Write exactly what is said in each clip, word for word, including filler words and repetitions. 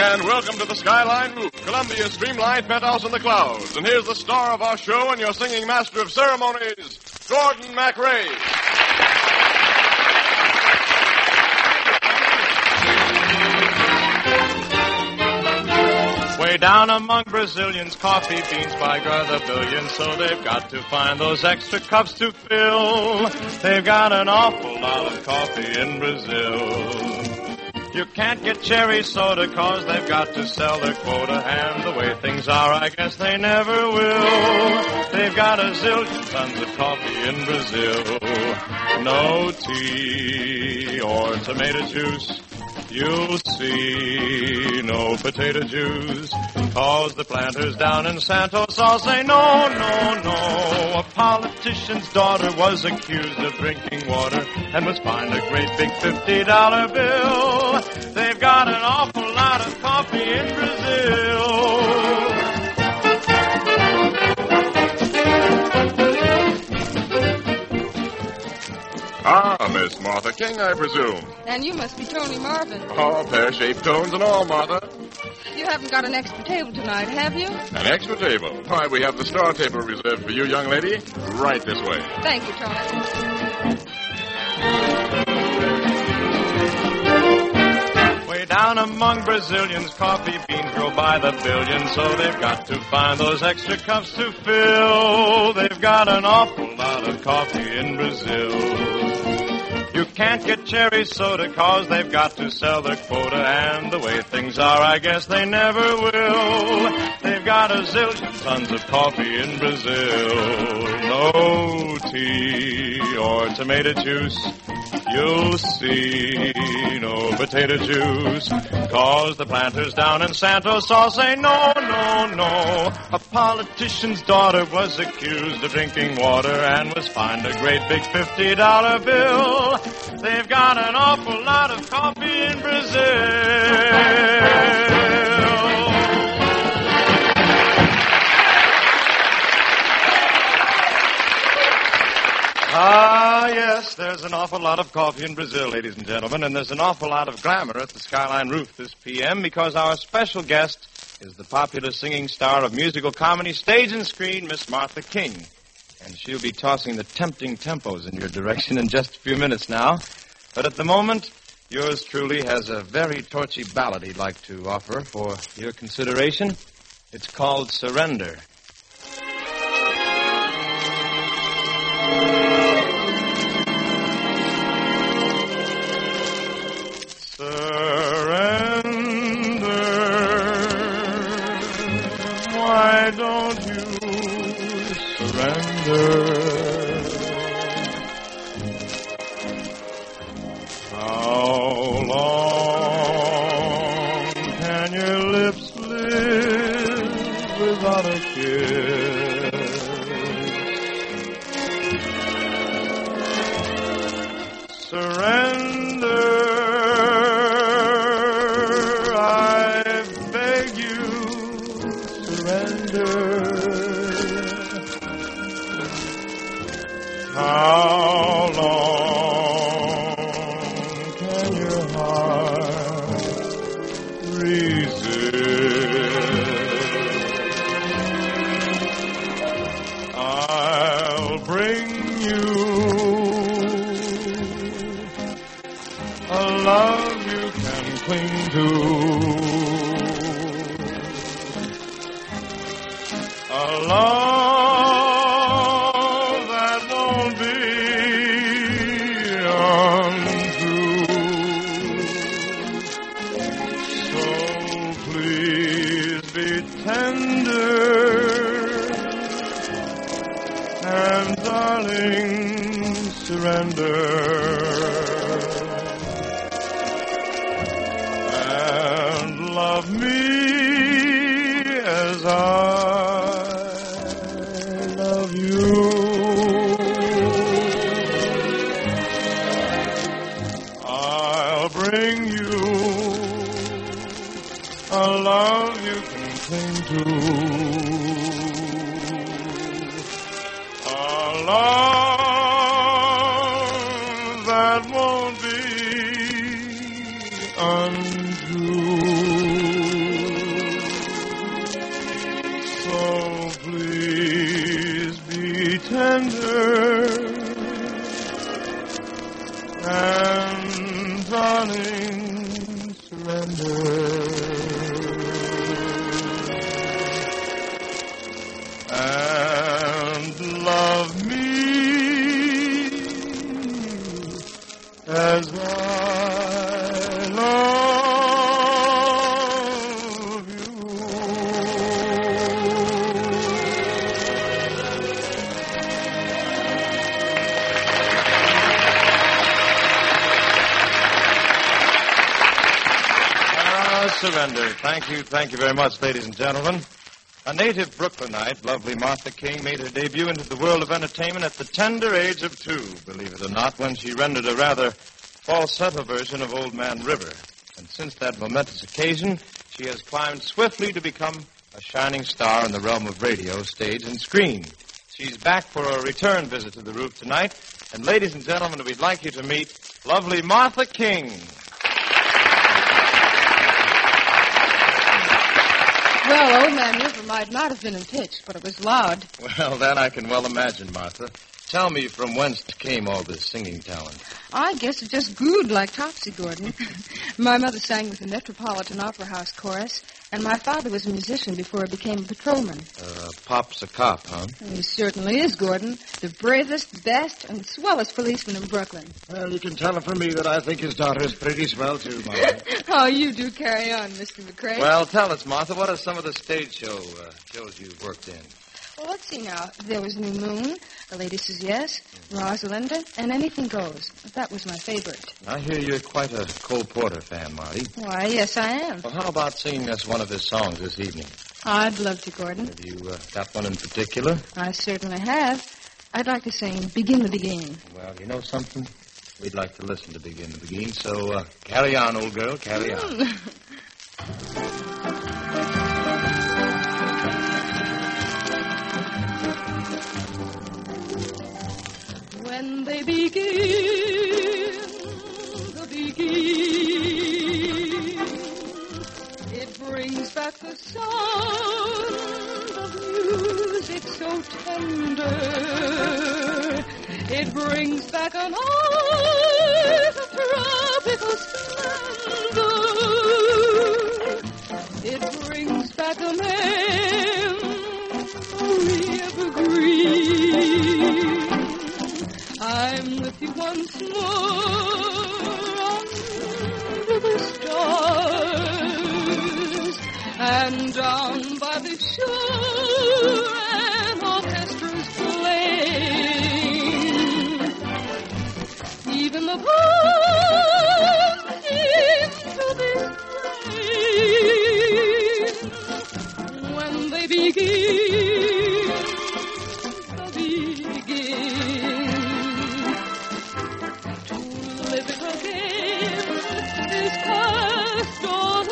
And welcome to the Skyline Roof, Columbia's streamlined penthouse in the clouds. And here's the star of our show and your singing master of ceremonies, Gordon MacRae. Way down among Brazilians, coffee beans by the billions, so they've got to find those extra cups to fill. They've got an awful lot of coffee in Brazil. You can't get cherry soda cause they've got to sell their quota, and the way things are, I guess they never will. They've got a zillion tons of coffee in Brazil. No tea or tomato juice, you'll see. No potato juice, cause the planters down in Santos all say no, no, no. A politician's daughter was accused of drinking water and was fined a great big fifty dollar bill. They've got an awful lot of coffee in Brazil. Ah, Miss Martha King, I presume. And you must be Tony Marvin. Oh, pear-shaped cones and all, Martha. You haven't got an extra table tonight, have you? An extra table? Why, we have the star table reserved for you, young lady. Right this way. Thank you, Tony. Way down among Brazilians, coffee beans grow by the billions, so they've got to find those extra cups to fill. They've got an awful lot of coffee in Brazil. You can't get cherry soda cause they've got to sell their quota, and the way things are, I guess they never will. They've got a zillion tons of coffee in Brazil. No tea or tomato juice, you'll see. No potato juice, cause the planters down in Santos all say no, no, no. A politician's daughter was accused of drinking water and was fined a great big fifty dollar bill. They've got an awful lot of coffee in Brazil. Ah, yes, there's an awful lot of coffee in Brazil, ladies and gentlemen, and there's an awful lot of glamour at the Skyline Roof this P M because our special guest is the popular singing star of musical comedy, stage and screen, Miss Martha King. And she'll be tossing the tempting tempos in your direction in just a few minutes now. But at the moment, yours truly has a very torchy ballad he'd like to offer for your consideration. It's called Surrender. Why don't you surrender? How long can your lips live without a kiss? Surrender. How long can your heart resist? I'll bring you a love you can cling to, a love surrender and love me as I love you. I'll bring you a love you can cling to, a love that won't be untrue. And darling, surrender. And love me as I love you. Ah, surrender. Thank you, thank you very much, ladies and gentlemen. A native Brooklynite, lovely Martha King, made her debut into the world of entertainment at the tender age of two, believe it or not, when she rendered a rather falsetto version of Old Man River. And since that momentous occasion, she has climbed swiftly to become a shining star in the realm of radio, stage, and screen. She's back for a return visit to the roof tonight. And ladies and gentlemen, we'd like you to meet lovely Martha King. Well, Old Man River might not have been in pitch, but it was loud. Well, that I can well imagine, Martha. Tell me from whence came all this singing talent. I guess it just grew like Topsy, Gordon. My mother sang with the Metropolitan Opera House Chorus, and my father was a musician before he became a patrolman. Uh, Pop's a cop, huh? He certainly is, Gordon. The bravest, best, and swellest policeman in Brooklyn. Well, you can tell him from me that I think his daughter is pretty swell, too, Martha. Oh, you do carry on, Mister McCrae. Well, tell us, Martha, what are some of the stage show uh, shows you've worked in? Well, let's see now. There was New Moon, The Lady Says Yes, Rosalinda, and Anything Goes. That was my favorite. I hear you're quite a Cole Porter fan, Marty. Why, yes, I am. Well, how about singing us one of his songs this evening? I'd love to, Gordon. Have you uh, got one in particular? I certainly have. I'd like to sing Begin the Begin. Well, you know something? We'd like to listen to Begin the Begin, so uh, carry on, old girl, carry on. When they begin, the begin, it brings back the sound of music so tender. It brings back a night of tropical splendor. It brings back a memory evergreen. I'm with you once more under the stars, and down by the shore an orchestra's playing. Even the palms into this rain when they begin, they begin. Live it again is past all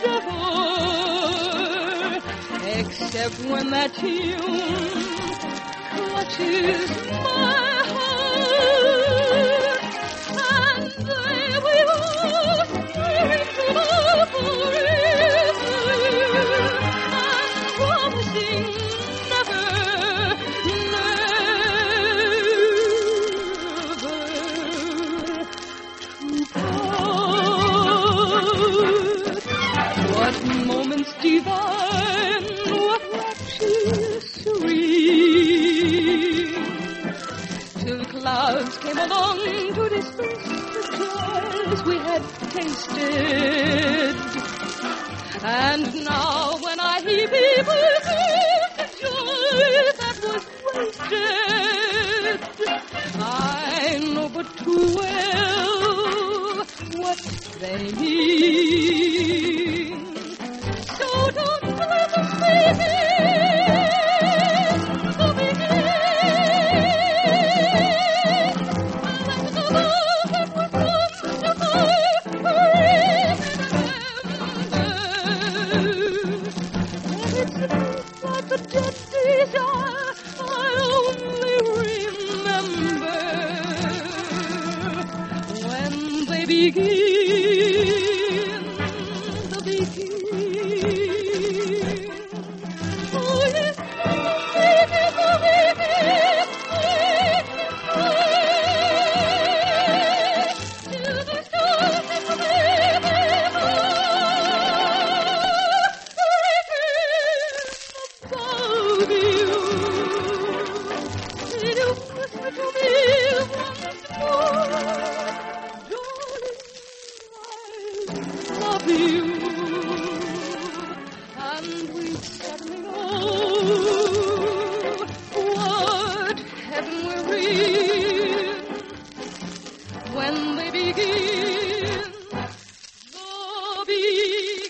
endeavor, except when that tune clutches my heart, and there we are, wearing to love forever, and promising never, never. What moments divine, what raptures serene, till clouds came along to disperse the joys we had tasted. And now when I hear people sing the joy that was wasted, I know but too well what they mean. So don't let us begin, so begin. Let the love that was once to fight remember. And it's like a dead desire I only remember when they begin, the begin. Oh, yes, the begin, the begin. begins. The begins.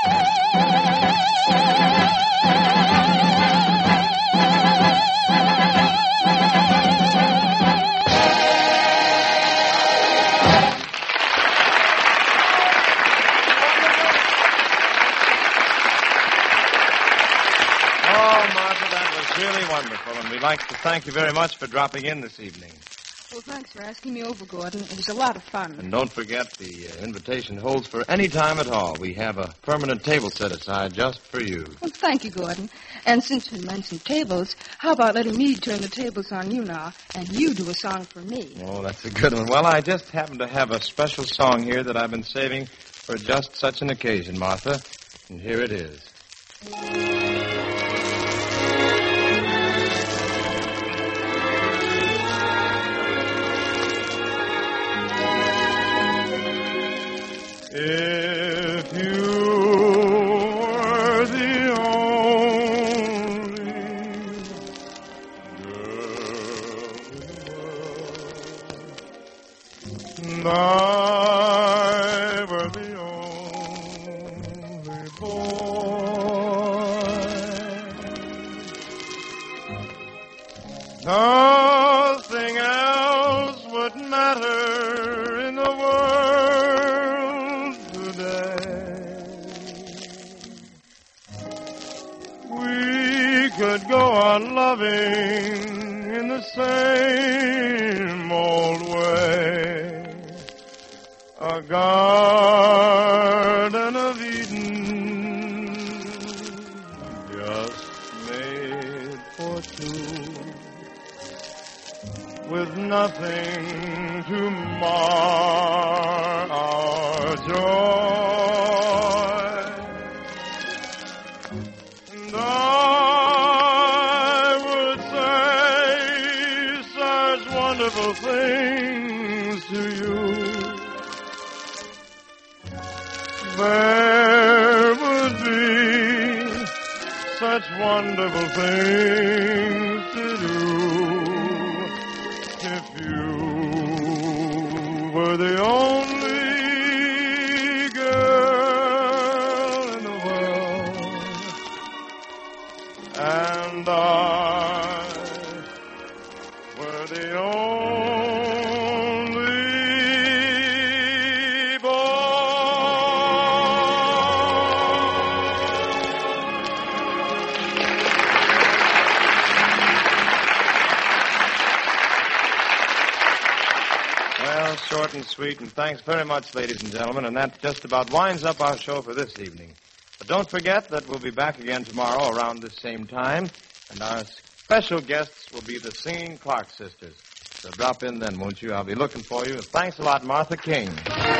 Really wonderful, and we'd like to thank you very much for dropping in this evening. Well, thanks for asking me over, Gordon. It was a lot of fun. And don't forget, the uh, invitation holds for any time at all. We have a permanent table set aside just for you. Well, thank you, Gordon. And since we mentioned tables, how about letting me turn the tables on you now, and you do a song for me? Oh, that's a good one. Well, I just happen to have a special song here that I've been saving for just such an occasion, Martha. And here it is. If you were the only girl in the world, and I were the only boy, nothing else would matter in the world today. We could go on loving in the same old way. A garden of Eden just made for two, with nothing to mar our joy. And I would say such wonderful things to you. There would be such wonderful things to do if you were the only girl in the world, and I were the only boy. Well, short and sweet, and thanks very much, ladies and gentlemen, and that just about winds up our show for this evening. But don't forget that we'll be back again tomorrow around this same time, and our special guests will be the Singing Clark Sisters. So drop in then, won't you? I'll be looking for you. And thanks a lot, Martha King.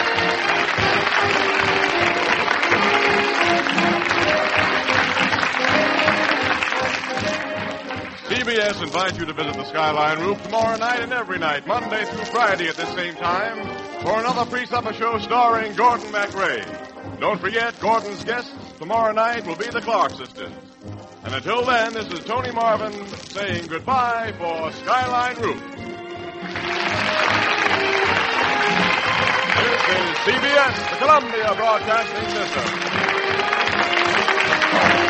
C B S invites you to visit the Skyline Roof tomorrow night and every night, Monday through Friday at this same time, for another pre-supper show starring Gordon MacRae. Don't forget, Gordon's guests tomorrow night will be the Clark Sisters. And until then, this is Tony Marvin saying goodbye for Skyline Roof. This is C B S, the Columbia Broadcasting System.